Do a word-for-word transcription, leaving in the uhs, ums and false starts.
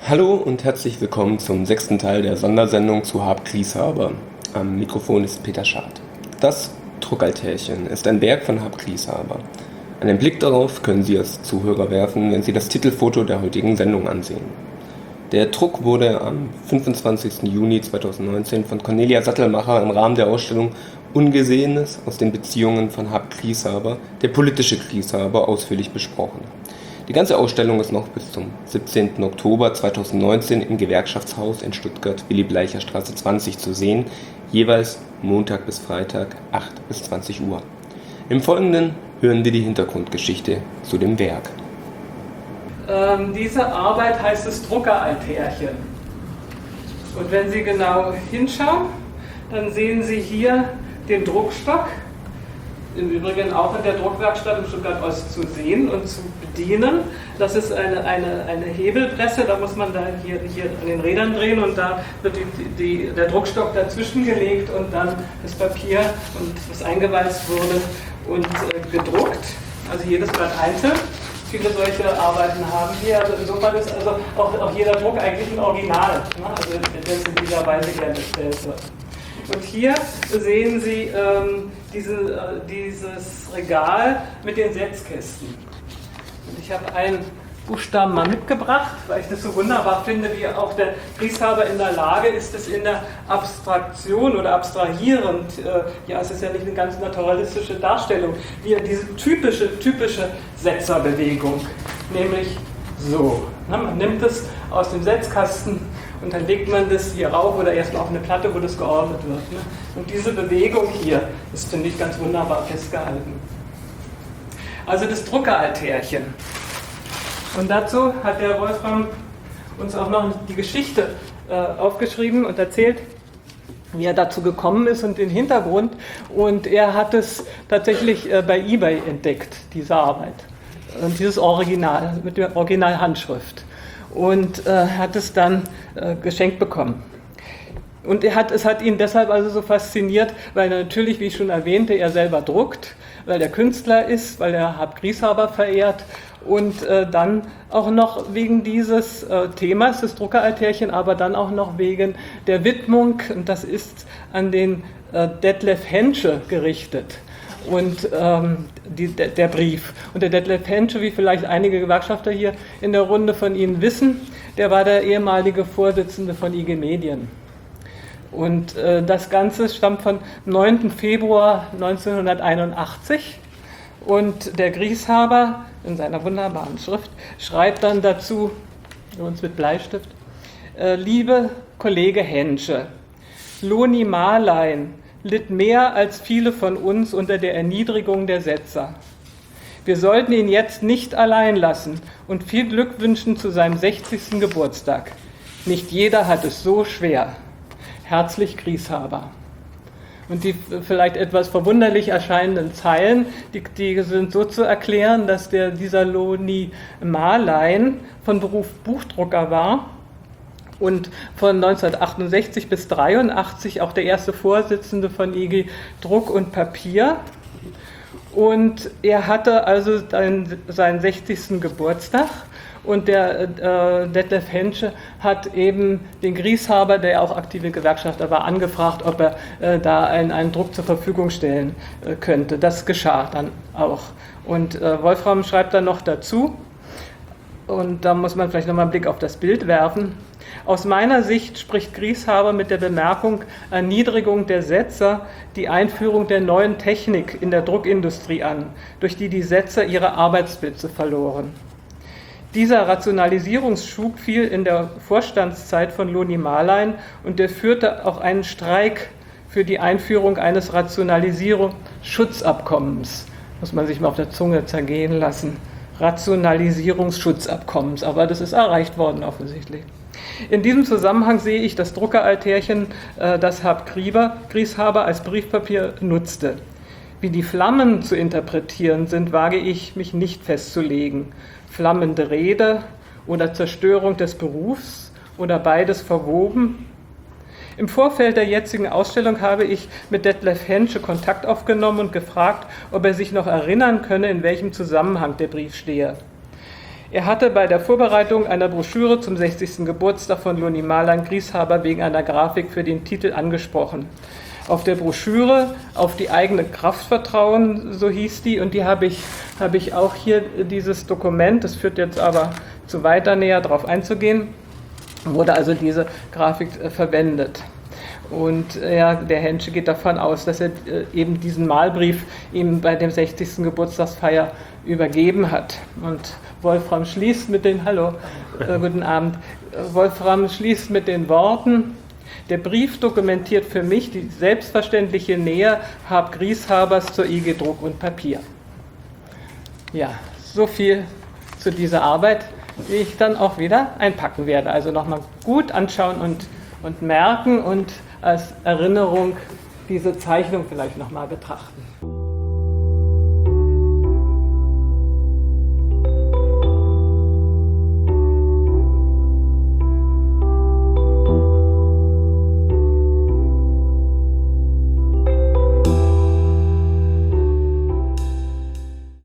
Hallo und herzlich willkommen zum sechsten Teil der Sondersendung zu Hab Grieshaber. Am Mikrofon ist Peter Schad. Das Druckaltärchen ist ein Werk von Hab Grieshaber. Einen Blick darauf können Sie als Zuhörer werfen, wenn Sie das Titelfoto der heutigen Sendung ansehen. Der Druck wurde am fünfundzwanzigsten Juni zweitausendneunzehn von Cornelia Sattelmacher im Rahmen der Ausstellung Ungesehenes aus den Beziehungen von Hab Grieshaber, der politische Grieshaber, ausführlich besprochen. Die ganze Ausstellung ist noch bis zum siebzehnten Oktober zweitausendneunzehn im Gewerkschaftshaus in Stuttgart, Willy-Bleicher-Straße zwanzig zu sehen, jeweils Montag bis Freitag, acht bis zwanzig Uhr. Im Folgenden hören wir die Hintergrundgeschichte zu dem Werk. Ähm, diese Arbeit heißt das Druckeraltärchen. Und wenn Sie genau hinschauen, dann sehen Sie hier den Druckstock. Im Übrigen auch in der Druckwerkstatt in Stuttgart-Ost zu sehen und zu bedienen. Das ist eine, eine, eine Hebelpresse, da muss man da hier, hier an den Rädern drehen und da wird die, die, der Druckstock dazwischen gelegt und dann das Papier, und das eingewalzt wurde und äh, gedruckt. Also jedes Blatt einzeln. Viele solche Arbeiten haben wir. Also insofern ist also auch, auch jeder Druck eigentlich ein Original, ne? Also wenn es in dieser Weise hergestellt wird. Und hier sehen Sie ähm, diese, äh, dieses Regal mit den Setzkästen. Und ich habe einen Buchstaben mal mitgebracht, weil ich das so wunderbar finde, wie auch der Grieshaber in der Lage ist, es in der Abstraktion oder abstrahierend, äh, ja, es ist ja nicht eine ganz naturalistische Darstellung, wie er diese typische, typische Setzerbewegung, nämlich so. Ne, man nimmt es aus dem Setzkasten und dann legt man das hier rauf oder erstmal auf eine Platte, wo das geordnet wird. Ne? Und diese Bewegung hier ist, finde ich, ganz wunderbar festgehalten. Also das Druckeraltärchen. Und dazu hat der Wolfram uns auch noch die Geschichte äh, aufgeschrieben und erzählt, wie er dazu gekommen ist und den Hintergrund. Und er hat es tatsächlich äh, bei eBay entdeckt, diese Arbeit. Und dieses Original, mit der Originalhandschrift. Und äh, hat es dann äh, geschenkt bekommen. Und er hat, es hat ihn deshalb also so fasziniert, weil er natürlich, wie ich schon erwähnte, er selber druckt, weil er Künstler ist, weil er Hab Grieshaber verehrt und äh, dann auch noch wegen dieses äh, Themas, das Druckeraltärchen, aber dann auch noch wegen der Widmung, und das ist an den äh, Detlef Hensche gerichtet. Und ähm, die, der, der Brief. Und der Detlef Hensche, wie vielleicht einige Gewerkschafter hier in der Runde von Ihnen wissen, der war der ehemalige Vorsitzende von I G Medien. Und äh, das Ganze stammt von neunten Februar neunzehnhunderteinundachtzig. Und der Grieshaber in seiner wunderbaren Schrift schreibt dann dazu, übrigens mit Bleistift, äh, liebe Kollege Hensche, Loni Marlein litt mehr als viele von uns unter der Erniedrigung der Setzer. Wir sollten ihn jetzt nicht allein lassen und viel Glück wünschen zu seinem sechzigsten Geburtstag. Nicht jeder hat es so schwer. Herzlich Grieshaber. Und die vielleicht etwas verwunderlich erscheinenden Zeilen, die, die sind so zu erklären, dass der, dieser Loni Marlein von Beruf Buchdrucker war und von neunzehnhundertachtundsechzig bis dreiundachtzig auch der erste Vorsitzende von I G Druck und Papier. Und er hatte also seinen, seinen sechzigsten Geburtstag und der äh, Detlef Hensche hat eben den Grieshaber, der auch aktive Gewerkschafter war, angefragt, ob er äh, da einen, einen Druck zur Verfügung stellen äh, könnte. Das geschah dann auch. Und äh, Wolfram schreibt dann noch dazu, und da muss man vielleicht nochmal einen Blick auf das Bild werfen. Aus meiner Sicht spricht Grieshaber mit der Bemerkung Erniedrigung der Setzer die Einführung der neuen Technik in der Druckindustrie an, durch die die Setzer ihre Arbeitsplätze verloren. Dieser Rationalisierungsschub fiel in der Vorstandszeit von Loni Marlein und der führte auch einen Streik für die Einführung eines Rationalisierungsschutzabkommens. Muss man sich mal auf der Zunge zergehen lassen. Rationalisierungsschutzabkommens, aber das ist erreicht worden offensichtlich. In diesem Zusammenhang sehe ich das Druckeraltärchen, das Hab Grieshaber als Briefpapier nutzte. Wie die Flammen zu interpretieren sind, wage ich mich nicht festzulegen. Flammende Rede oder Zerstörung des Berufs oder beides verwoben. Im Vorfeld der jetzigen Ausstellung habe ich mit Detlef Hensche Kontakt aufgenommen und gefragt, ob er sich noch erinnern könne, in welchem Zusammenhang der Brief stehe. Er hatte bei der Vorbereitung einer Broschüre zum sechzigsten Geburtstag von Loni Marlan Grieshaber wegen einer Grafik für den Titel angesprochen. Auf der Broschüre Auf die eigene Kraft vertrauen, so hieß die, und die habe ich, habe ich auch hier, dieses Dokument, das führt jetzt aber zu weiter näher darauf einzugehen, wurde also diese Grafik äh, verwendet. Und äh, ja, der Hensche geht davon aus, dass er äh, eben diesen Malbrief ihm bei dem sechzigsten Geburtstagsfeier übergeben hat. Und Wolfram schließt mit den, hallo, äh, guten Abend, äh, Wolfram schließt mit den Worten: Der Brief dokumentiert für mich die selbstverständliche Nähe Hab Grieshabers zur I G Druck und Papier. Ja, so viel zu dieser Arbeit, die ich dann auch wieder einpacken werde. Also nochmal gut anschauen und, und merken und als Erinnerung diese Zeichnung vielleicht nochmal betrachten.